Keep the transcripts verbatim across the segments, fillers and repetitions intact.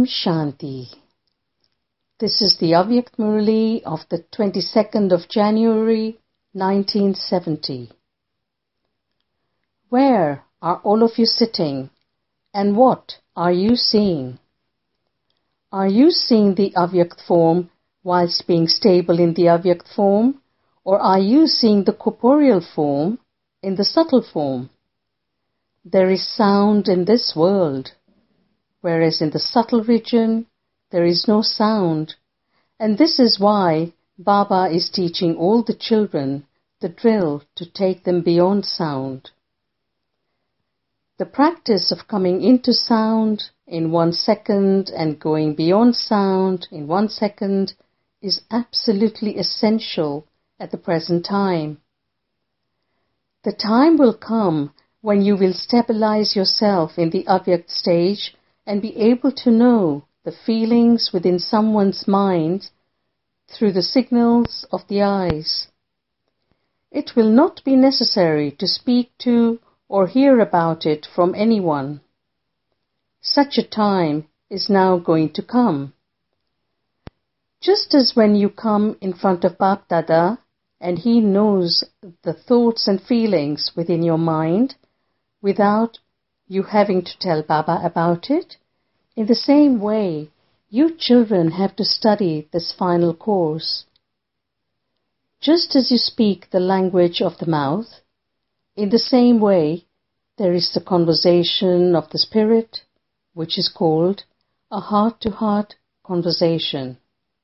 Shanti. This is the Avyakt Murali of the twenty-second of January, nineteen seventy. Where are all of you sitting, and what are you seeing? Are you seeing the Avyakt form whilst being stable in the Avyakt form, or are you seeing the corporeal form in the subtle form? There is sound in this world, whereas in the subtle region there is no sound, and this is why Baba is teaching all the children the drill to take them beyond sound. The practice of coming into sound in one second and going beyond sound in one second is absolutely essential at the present time. The time will come when you will stabilize yourself in the Avyakt stage and be able to know the feelings within someone's mind through the signals of the eyes. It will not be necessary to speak to or hear about it from anyone. Such a time is now going to come. Just as when you come in front of Bap Dada and he knows the thoughts and feelings within your mind without you having to tell Baba about it, in the same way, you children have to study this final course. Just as you speak the language of the mouth, in the same way, there is the conversation of the spirit, which is called a heart-to-heart conversation.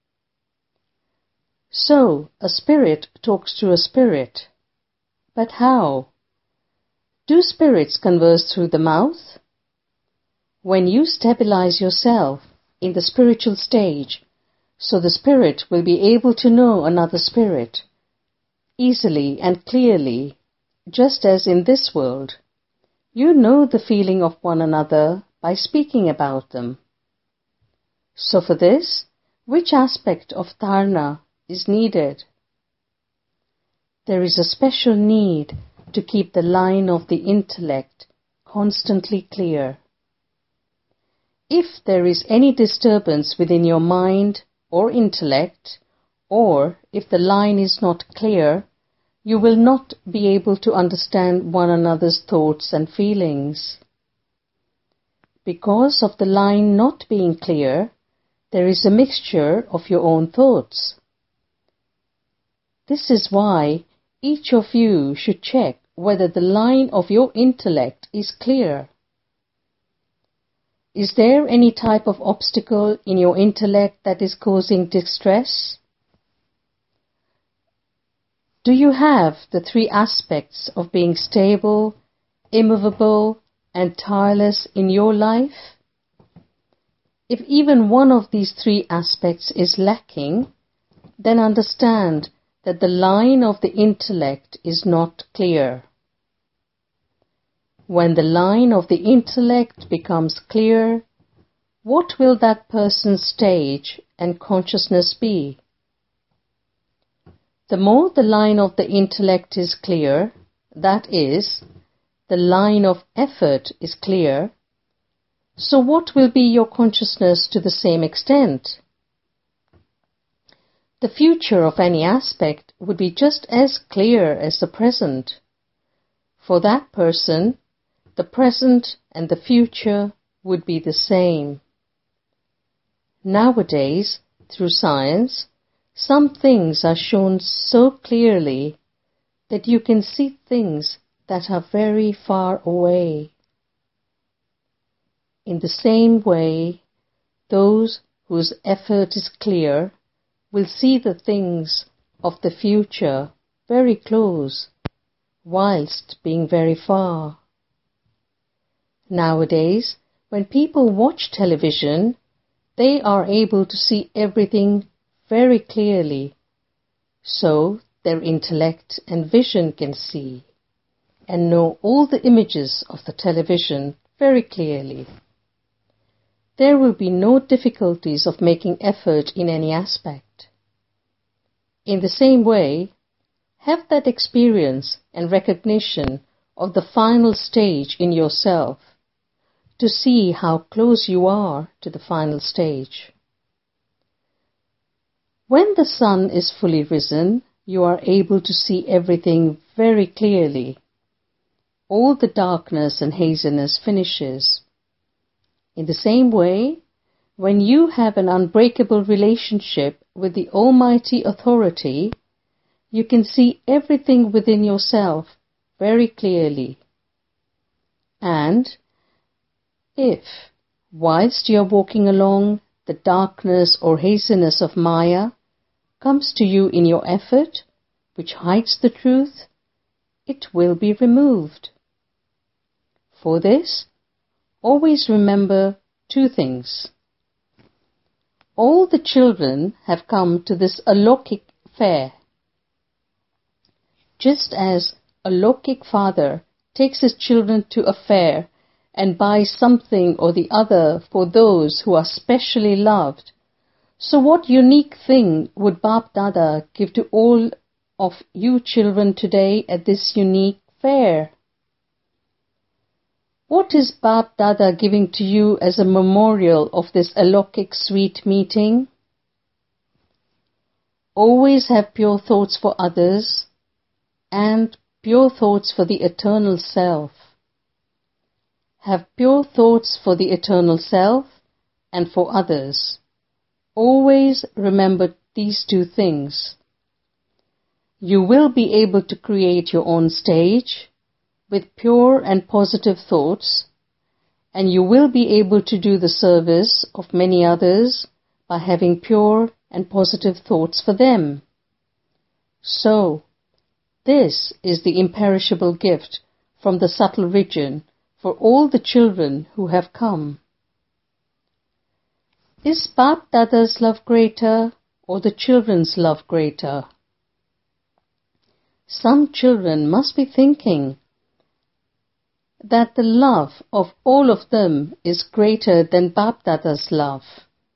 So, a spirit talks to a spirit. But how? Do spirits converse through the mouth? When you stabilize yourself in the spiritual stage, so the spirit will be able to know another spirit, easily and clearly, just as in this world, you know the feeling of one another by speaking about them. So for this, which aspect of dharana is needed? There is a special need to keep the line of the intellect constantly clear. If there is any disturbance within your mind or intellect, or if the line is not clear, you will not be able to understand one another's thoughts and feelings. Because of the line not being clear, there is a mixture of your own thoughts. This is why each of you should check whether the line of your intellect is clear. Is there any type of obstacle in your intellect that is causing distress? Do you have the three aspects of being stable, immovable, and tireless in your life? If even one of these three aspects is lacking, then understand that the line of the intellect is not clear. When the line of the intellect becomes clear, what will that person's stage and consciousness be? The more the line of the intellect is clear, that is, the line of effort is clear, so what will be your consciousness to the same extent? The future of any aspect would be just as clear as the present. For that person, the present and the future would be the same. Nowadays, through science, some things are shown so clearly that you can see things that are very far away. In the same way, those whose effort is clear will see the things of the future very close, whilst being very far. Nowadays, when people watch television, they are able to see everything very clearly, so their intellect and vision can see and know all the images of the television very clearly. There will be no difficulties of making effort in any aspect. In the same way, have that experience and recognition of the final stage in yourself. to see how close you are to the final stage. When the sun is fully risen, you are able to see everything very clearly. All the darkness and haziness finishes. In the same way, when you have an unbreakable relationship with the Almighty Authority, you can see everything within yourself very clearly. And if, whilst you are walking along, the darkness or haziness of Maya comes to you in your effort, which hides the truth, it will be removed. For this, always remember two things. All the children have come to this Alokik fair. Just as a Lokik father takes his children to a fair and buys something or the other for those who are specially loved, so what unique thing would Bap Dada give to all of you children today at this unique fair? What is Bap Dada giving to you as a memorial of this Alokik sweet meeting? Always have pure thoughts for others and pure thoughts for the eternal self. Have pure thoughts for the eternal self and for others. Always remember these two things. You will be able to create your own stage with pure and positive thoughts, and you will be able to do the service of many others by having pure and positive thoughts for them. So, this is the imperishable gift from the subtle region for all the children who have come. Is Bap Dada's love greater or the children's love greater? Some children must be thinking that the love of all of them is greater than Bap Dada's love.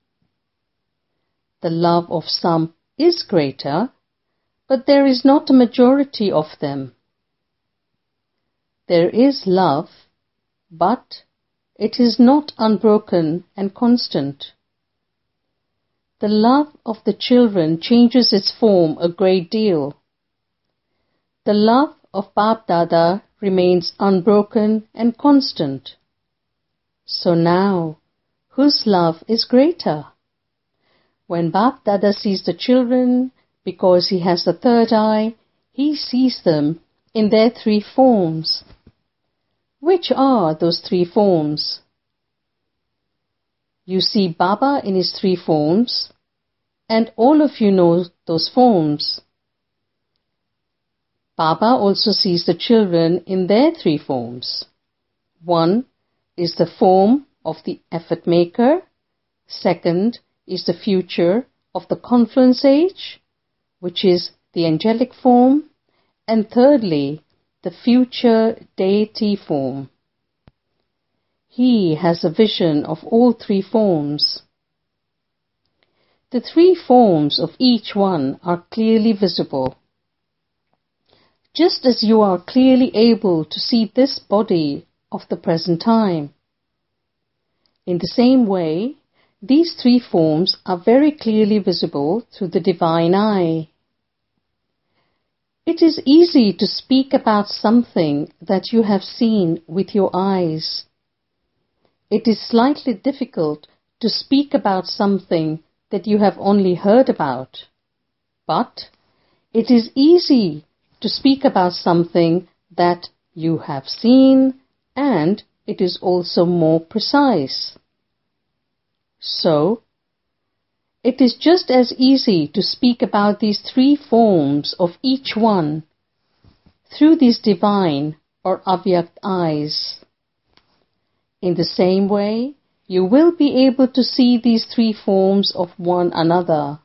The love of some is greater, but there is not a majority of them. There is love, but it is not unbroken and constant. The love of the children changes its form a great deal. The love of Bap Dada remains unbroken and constant. So now, whose love is greater? When Bap Dada sees the children, because he has the third eye, he sees them in their three forms. Which are those three forms? You see Baba in his three forms, and all of you know those forms. Baba also sees the children in their three forms. One is the form of the effort maker. Second is the future of the confluence age, which is the angelic form. And thirdly, the future deity form. He has a vision of all three forms. The three forms of each one are clearly visible. Just as you are clearly able to see this body of the present time. In the same way, these three forms are very clearly visible through the divine eye. It is easy to speak about something that you have seen with your eyes. It is slightly difficult to speak about something that you have only heard about. But it is easy to speak about something that you have seen, and it is also more precise. So, it is just as easy to speak about these three forms of each one through these divine or avyakt eyes. In the same way, you will be able to see these three forms of one another.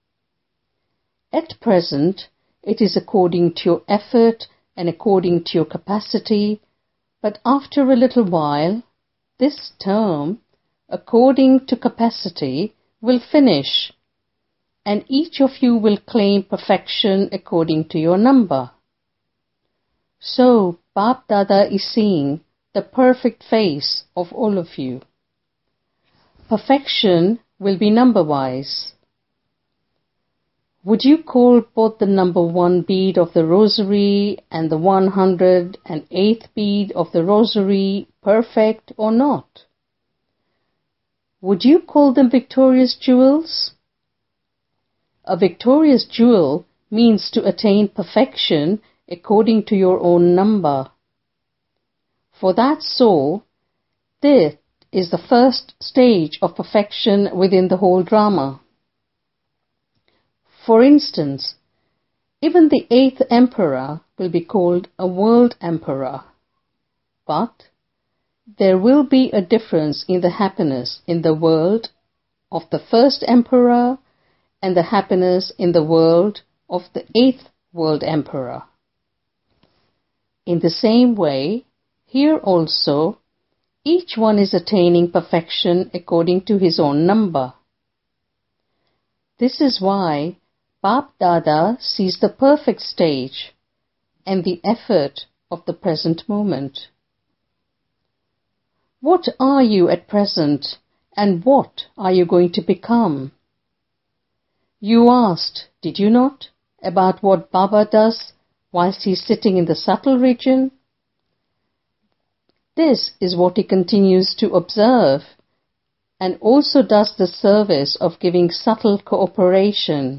At present, it is according to your effort and according to your capacity, but after a little while, this term, according to capacity, will finish, and each of you will claim perfection according to your number. So, Bap Dada is seeing the perfect face of all of you. Perfection will be number-wise. Would you call both the number one bead of the rosary and the one hundred eighth bead of the rosary perfect or not? Would you call them victorious jewels? A victorious jewel means to attain perfection according to your own number. For that soul, this is the first stage of perfection within the whole drama. For instance, even the eighth emperor will be called a world emperor. But there will be a difference in the happiness in the world of the first emperor and the happiness in the world of the eighth world emperor. In the same way, here also, each one is attaining perfection according to his own number. This is why Bap Dada sees the perfect stage and the effort of the present moment. What are you at present, and what are you going to become? You asked, did you not, about what Baba does whilst he is sitting in the subtle region? This is what he continues to observe, and also does the service of giving subtle cooperation.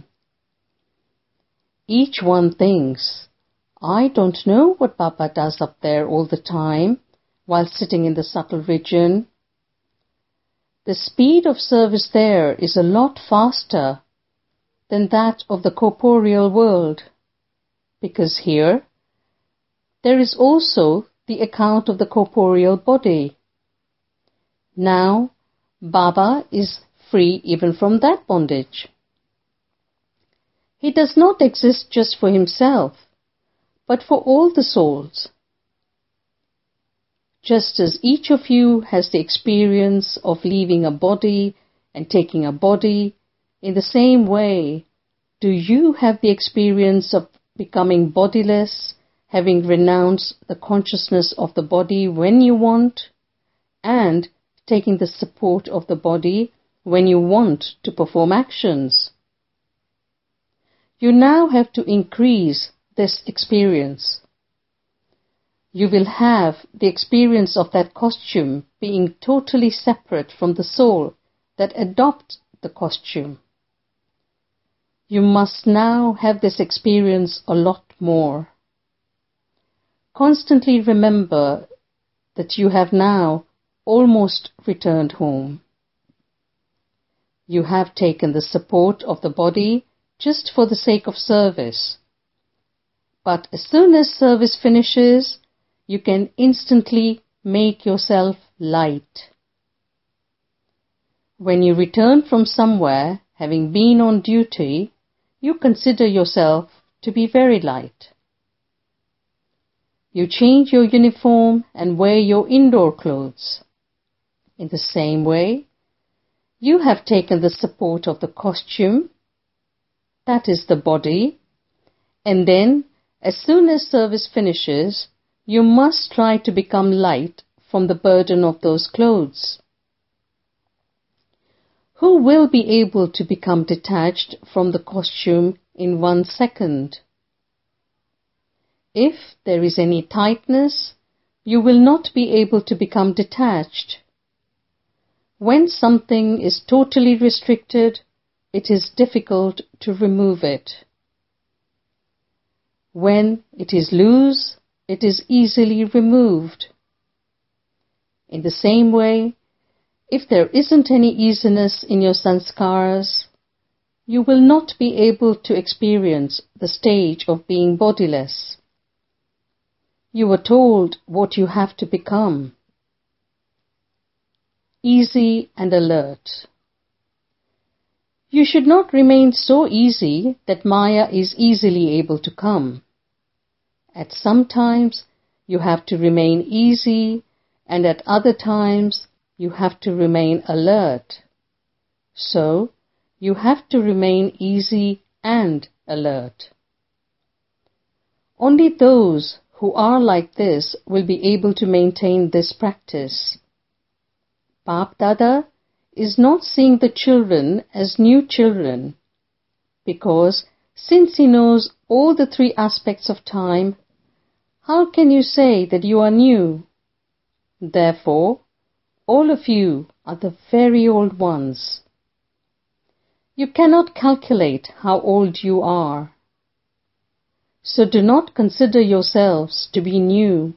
Each one thinks, I don't know what Baba does up there all the time, while sitting in the subtle region. The speed of service there is a lot faster than that of the corporeal world, because here there is also the account of the corporeal body. Now, Baba is free even from that bondage. He does not exist just for himself, but for all the souls. Just as each of you has the experience of leaving a body and taking a body, in the same way, do you have the experience of becoming bodiless, having renounced the consciousness of the body when you want, and taking the support of the body when you want to perform actions. You now have to increase this experience. You will have the experience of that costume being totally separate from the soul that adopts the costume. You must now have this experience a lot more. Constantly remember that you have now almost returned home. You have taken the support of the body just for the sake of service. But as soon as service finishes, you can instantly make yourself light. When you return from somewhere, having been on duty, you consider yourself to be very light. You change your uniform and wear your indoor clothes. In the same way, you have taken the support of the costume, that is the body, and then, as soon as service finishes, you must try to become light from the burden of those clothes. Who will be able to become detached from the costume in one second? If there is any tightness, you will not be able to become detached. When something is totally restricted, it is difficult to remove it. When it is loose, it is easily removed. In the same way, if there isn't any easiness in your sanskaras, you will not be able to experience the stage of being bodiless. You are told what you have to become. Easy and alert. You should not remain so easy that Maya is easily able to come. At some times, you have to remain easy, and at other times, you have to remain alert. So, you have to remain easy and alert. Only those who are like this will be able to maintain this practice. Bap Dada is not seeing the children as new children, because since he knows all the three aspects of time, how can you say that you are new? Therefore, all of you are the very old ones. You cannot calculate how old you are. So do not consider yourselves to be new.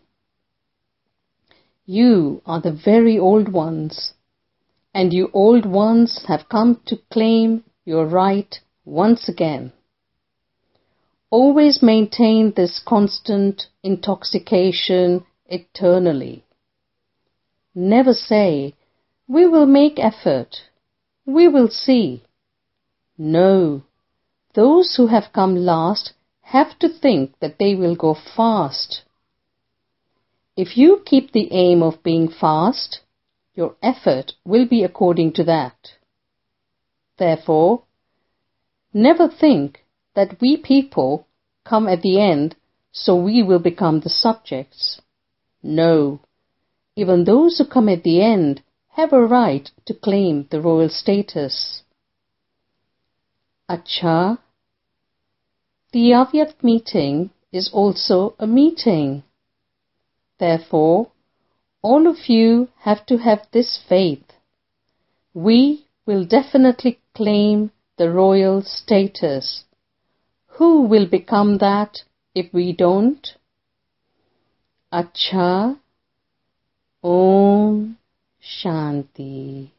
You are the very old ones, and you old ones have come to claim your right once again. Always maintain this constant intoxication eternally. Never say, we will make effort, we will see. No, those who have come last have to think that they will go fast. If you keep the aim of being fast, your effort will be according to that. Therefore, never think that we people come at the end, so we will become the subjects. No, even those who come at the end have a right to claim the royal status. Acha, the Avyakt meeting is also a meeting. Therefore, all of you have to have this faith. We will definitely claim the royal status. Who will become that if we don't? Acha, Om Shanti.